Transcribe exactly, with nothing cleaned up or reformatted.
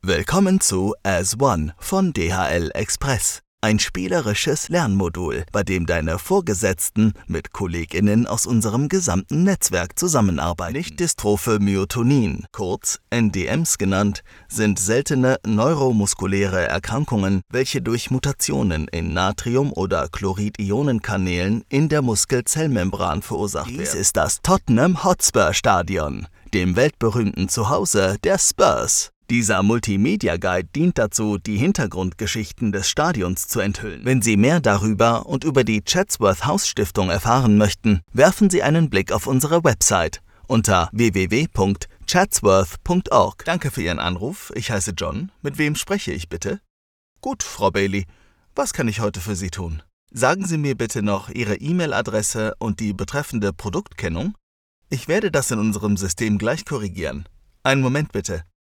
Willkommen zu As One von D H L Express. Ein spielerisches Lernmodul, bei dem deine Vorgesetzten mit KollegInnen aus unserem gesamten Netzwerk zusammenarbeiten. Nicht-dystrophe Myotonin, kurz N D Ms genannt, sind seltene neuromuskuläre Erkrankungen, welche durch Mutationen in Natrium- oder Chlorid-Ionen-Kanälen in der Muskelzellmembran verursacht werden. Dies ist das Tottenham Hotspur-Stadion, dem weltberühmten Zuhause der Spurs. Dieser Multimedia-Guide dient dazu, die Hintergrundgeschichten des Stadions zu enthüllen. Wenn Sie mehr darüber und über die Chatsworth House Stiftung erfahren möchten, werfen Sie einen Blick auf unsere Website unter w w w punkt chatsworth punkt org. Danke für Ihren Anruf. Ich heiße John. Mit wem spreche ich bitte? Gut, Frau Bailey. Was kann ich heute für Sie tun? Sagen Sie mir bitte noch Ihre E-Mail-Adresse und die betreffende Produktkennung. Ich werde das in unserem System gleich korrigieren. Einen Moment bitte.